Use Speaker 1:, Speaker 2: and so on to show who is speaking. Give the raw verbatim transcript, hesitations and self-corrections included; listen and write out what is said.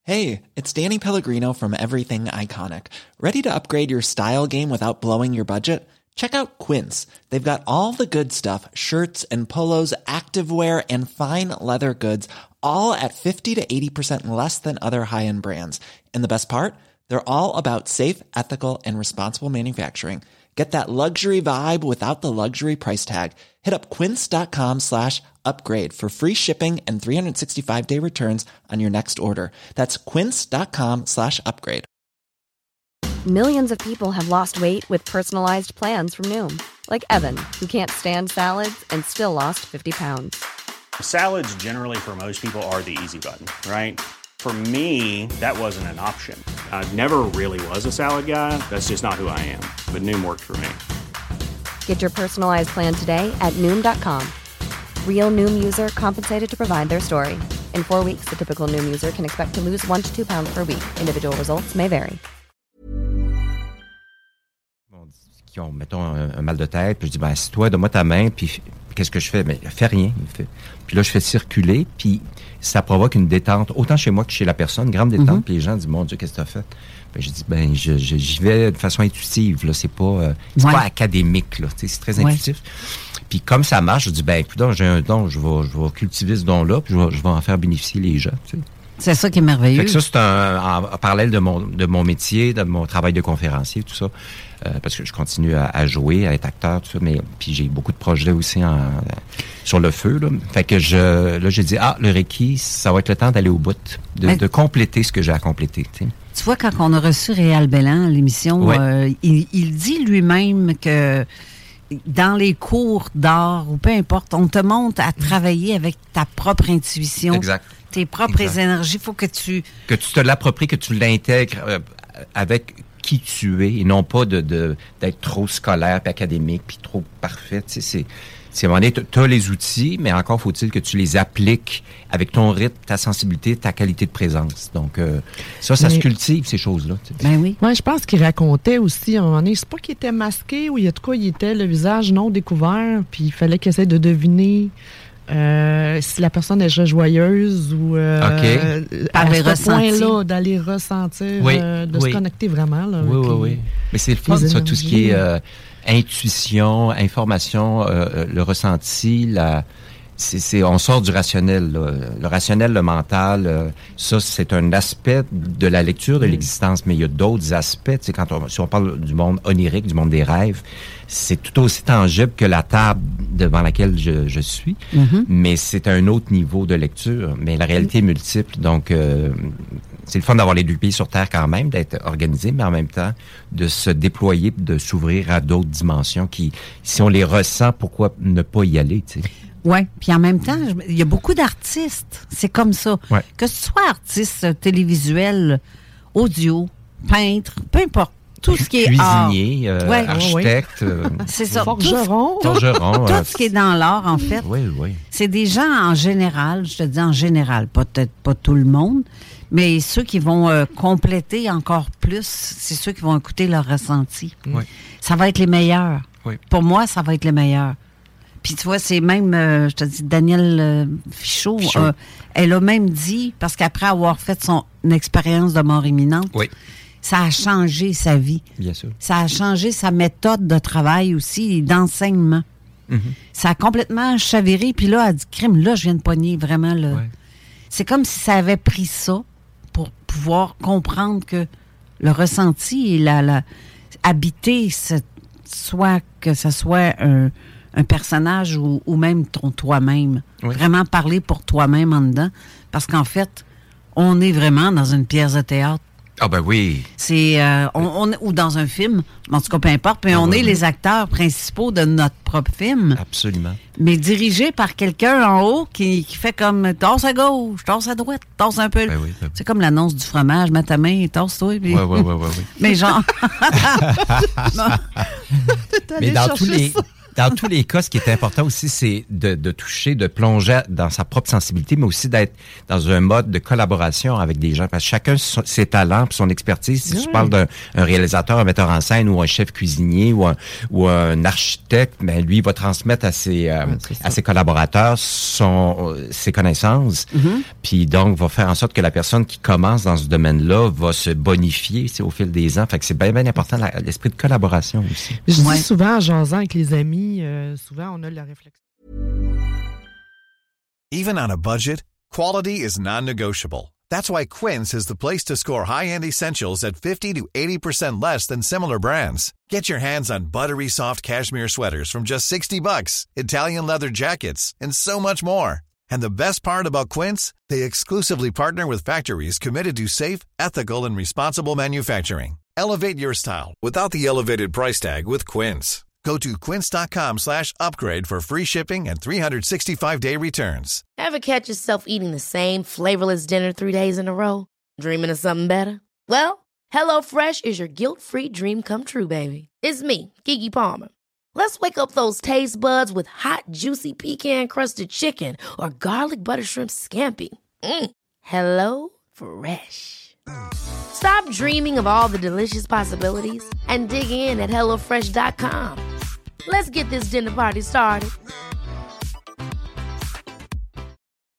Speaker 1: Hey, it's Danny Pellegrino from Everything Iconic. Ready to upgrade your style game without blowing your budget? Check out Quince. They've got all the good stuff, shirts and polos, activewear, and fine leather goods, all at fifty to eighty percent less than other high-end brands. And the best part? They're all about safe, ethical, and responsible manufacturing. Get that luxury vibe without the luxury price tag. Hit up quince.com slash upgrade for free shipping and three sixty-five day returns on your next order. That's quince.com slash upgrade.
Speaker 2: Millions of people have lost weight with personalized plans from Noom. Like Evan, who can't stand salads and still lost fifty pounds.
Speaker 3: Salads generally for most people are the easy button, right? For me, that wasn't an option. I never really was a salad guy. That's just not who I am. But Noom worked for me.
Speaker 2: Get your personalized plan today at Noom dot com. Real Noom user compensated to provide their story. In four weeks, the typical Noom user can expect to lose one to two pounds per week. Individual results may vary.
Speaker 4: Qui ont, mettons, un, un mal de tête, puis je dis, ben, assis-toi, donne-moi ta main, puis qu'est-ce que je fais? Ben, fais rien. Fait. Puis là, je fais circuler, puis ça provoque une détente, autant chez moi que chez la personne, grande détente, mm-hmm. Puis les gens disent, mon Dieu, qu'est-ce que tu as fait? Ben, je dis, ben, je, je, j'y vais de façon intuitive, là, c'est pas, euh, c'est ouais. pas académique, là, tu sais, c'est très intuitif. Ouais. Puis comme ça marche, je dis, ben, écoute, j'ai un don, je vais, je vais cultiver ce don-là, puis je vais, je vais en faire bénéficier les gens, tu sais.
Speaker 5: C'est ça qui est merveilleux.
Speaker 4: Fait que ça, c'est un, en, en parallèle de mon, de mon métier, de mon travail de conférencier, tout ça. Euh, parce que je continue à, à jouer, à être acteur, tout ça, mais puis j'ai beaucoup de projets aussi en, euh, sur le feu, là. Fait que je, là, j'ai dit, ah, le Reiki, ça va être le temps d'aller au bout, de, mais, de compléter ce que j'ai à compléter, tu sais.
Speaker 5: Tu vois, quand on a reçu Réal Belland à l'émission, ouais. euh, il, il dit lui-même que dans les cours d'art, ou peu importe, on te montre à travailler avec ta propre intuition.
Speaker 4: Exact.
Speaker 5: Tes propres
Speaker 4: exact.
Speaker 5: énergies, il faut que tu...
Speaker 4: Que tu te l'appropries, que tu l'intègres euh, avec qui tu es, et non pas de, de d'être trop scolaire, puis académique, puis trop parfait. Tu sais, c'est, c'est à un moment donné, tu as les outils, mais encore faut-il que tu les appliques avec ton rythme, ta sensibilité, ta qualité de présence. Donc, euh, ça, ça mais, se cultive, ces choses-là. Tu sais.
Speaker 5: Ben oui.
Speaker 6: Moi, je pense qu'il racontait aussi, à un moment donné, c'est pas qu'il était masqué, ou il y a de quoi, il était le visage non découvert, puis il fallait qu'il essaie de deviner... Euh, si la personne est joyeuse ou euh,
Speaker 4: okay.
Speaker 6: à ce point-là, d'aller ressentir,
Speaker 4: oui,
Speaker 6: euh, de
Speaker 4: oui.
Speaker 6: se connecter vraiment. Là,
Speaker 4: oui, oui, oui. Mais c'est le fun, ça, tout ce qui est euh, intuition, information, euh, le ressenti, la... C'est, c'est, on sort du rationnel, là. Le rationnel, le mental, euh, ça, c'est un aspect de la lecture de l'existence, mais il y a d'autres aspects. Tu sais, quand on, si on parle du monde onirique, du monde des rêves, c'est tout aussi tangible que la table devant laquelle je, je suis, mm-hmm. mais c'est un autre niveau de lecture. Mais la réalité est multiple, donc euh, c'est le fun d'avoir les deux pieds sur terre quand même, d'être organisé, mais en même temps de se déployer, de s'ouvrir à d'autres dimensions qui, si on les ressent, pourquoi ne pas y aller, tu sais?
Speaker 5: Oui, puis en même temps, il y a beaucoup d'artistes. C'est comme ça.
Speaker 4: Ouais.
Speaker 5: Que tu sois artiste télévisuel, audio, peintre, peu importe. Tout ce qui est art.
Speaker 4: Cuisinier, euh, ouais. architecte. Euh,
Speaker 5: c'est ça.
Speaker 6: Forgeron.
Speaker 5: Tout,
Speaker 4: Forgeron.
Speaker 5: tout,
Speaker 4: euh,
Speaker 5: tout ce qui est dans l'art, en fait.
Speaker 4: Oui, oui.
Speaker 5: C'est des gens en général, je te dis en général, peut-être pas tout le monde, mais ceux qui vont euh, compléter encore plus, c'est ceux qui vont écouter leur ressenti.
Speaker 4: Oui.
Speaker 5: Ça va être les meilleurs.
Speaker 4: Oui.
Speaker 5: Pour moi, ça va être les meilleurs. Puis tu vois, c'est même, euh, je te dis, Danielle euh, Fichot, Fichot. Euh, elle a même dit, parce qu'après avoir fait son expérience de mort imminente,
Speaker 4: oui.
Speaker 5: ça a changé sa vie.
Speaker 4: Bien sûr.
Speaker 5: Ça a changé sa méthode de travail aussi, d'enseignement.
Speaker 4: Mm-hmm.
Speaker 5: Ça a complètement chaviré. Puis là, elle a dit, crime, là, je viens de pogner vraiment. Là.
Speaker 4: Ouais.
Speaker 5: C'est comme si ça avait pris ça pour pouvoir comprendre que le ressenti et la, la habiter, ce, soit que ce soit un... un personnage ou, ou même ton toi-même.
Speaker 4: Oui.
Speaker 5: Vraiment parler pour toi-même en dedans. Parce qu'en fait, on est vraiment dans une pièce de théâtre.
Speaker 4: Ah ben oui.
Speaker 5: C'est euh, on, on, ou dans un film, en tout cas, peu importe, mais ah, on ben est oui. les acteurs principaux de notre propre film.
Speaker 4: Absolument.
Speaker 5: Mais dirigé par quelqu'un en haut qui, qui fait comme tasse à gauche, tasse à droite, tasse un peu.
Speaker 4: Ben oui, ben oui.
Speaker 5: C'est comme l'annonce du fromage, mets ta main, tasse-toi. Puis...
Speaker 4: Oui, oui, oui, oui.
Speaker 5: Mais genre...
Speaker 4: mais dans tous les...
Speaker 6: Ça.
Speaker 4: dans tous les cas, ce qui est important aussi, c'est de, de toucher, de plonger dans sa propre sensibilité, mais aussi d'être dans un mode de collaboration avec des gens. Parce que chacun son, ses talents et son expertise. Si oui. tu parles d'un un réalisateur, un metteur en scène ou un chef cuisinier ou un, ou un architecte, ben lui, il va transmettre à ses, euh, ouais, à ses collaborateurs son, ses connaissances. Mm-hmm. Puis donc, va faire en sorte que la personne qui commence dans ce domaine-là va se bonifier au fil des ans. Fait que c'est bien, bien important la, l'esprit de collaboration aussi.
Speaker 6: Je ouais. dis souvent, en jasant avec les amis, euh, souvent on a la réflexion.
Speaker 7: Even on a budget, quality is non-negotiable. That's why Quince is the place to score high-end essentials at fifty to eighty percent less than similar brands. Get your hands on buttery soft cashmere sweaters from just sixty bucks, Italian leather jackets, and so much more. And the best part about Quince, they exclusively partner with factories committed to safe, ethical, and responsible manufacturing. Elevate your style without the elevated price tag with Quince. Go to quince.com slash upgrade for free shipping and three sixty-five day returns.
Speaker 8: Ever catch yourself eating the same flavorless dinner three days in a row? Dreaming of something better? Well, HelloFresh is your guilt-free dream come true, baby. It's me, Keke Palmer. Let's wake up those taste buds with hot, juicy pecan-crusted chicken or garlic butter shrimp scampi. Mm. Hello Fresh. Stop dreaming of all the delicious possibilities and dig in at hello fresh dot com. Let's get this dinner party started.